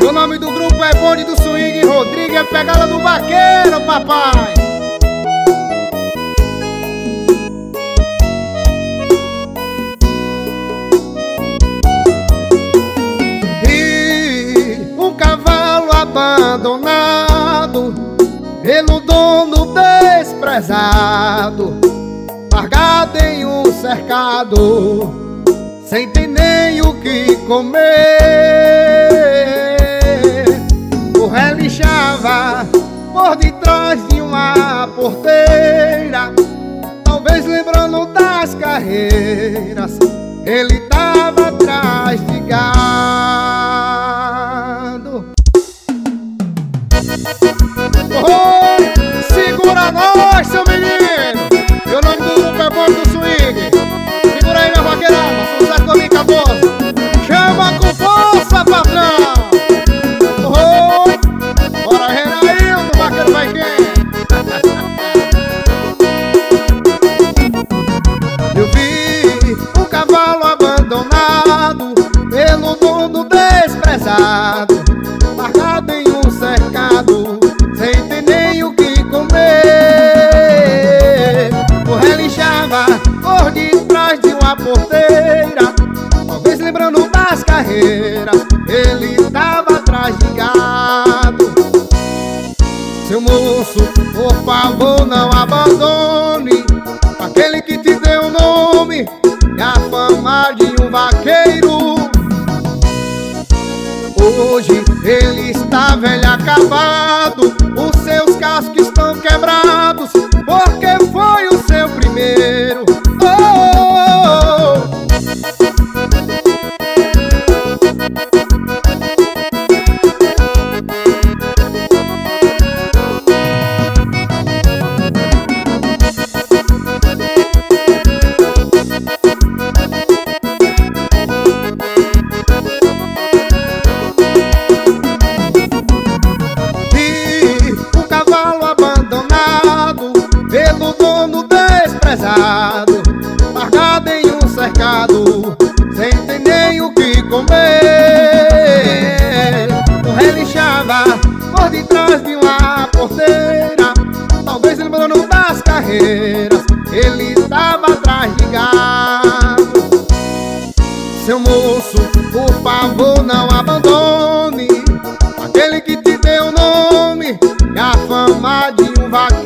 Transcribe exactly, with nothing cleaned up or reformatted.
O nome do grupo é Bonde do Swing, Rodrigo é pegada do vaqueiro, papai. E um cavalo abandonado pelo dono desprezado, largado em um cercado, sem ter nem o que comer. O relinchava por detrás de uma porteira, talvez lembrando das carreiras. Ele tava atrás de gado. Oi, segura nós, seu menino. E o nome do grupo é Bonde do Swing. Segura aí, minha vaqueirada, sou Zé Colinho Caboso. Chama com força, patrão. Oi, bora Renaildo, vaqueiro vai quem? Eu vi um cavalo abandonado pelo dono desprezado, largado em um cercado, sem ter nem o que comer. O relinchava por detrás de uma porteira, talvez lembrando das carreiras. Ele tava atrás de gado. Seu moço, por favor, não abandone aquele que te deu o nome e a fama de um vaqueiro. Hoje ele está velho acabado, os seus cascos estão quebrados, porque foi o seu primeiro. Oh, oh, oh. Pelo dono desprezado, largado em um cercado, sem ter nem o que comer. O relinchava por detrás de uma porteira, talvez lembrando das carreiras. Ele estava atrás de gado. Seu moço, por favor, não abandone aquele que te deu o nome e a fama de um vaqueiro.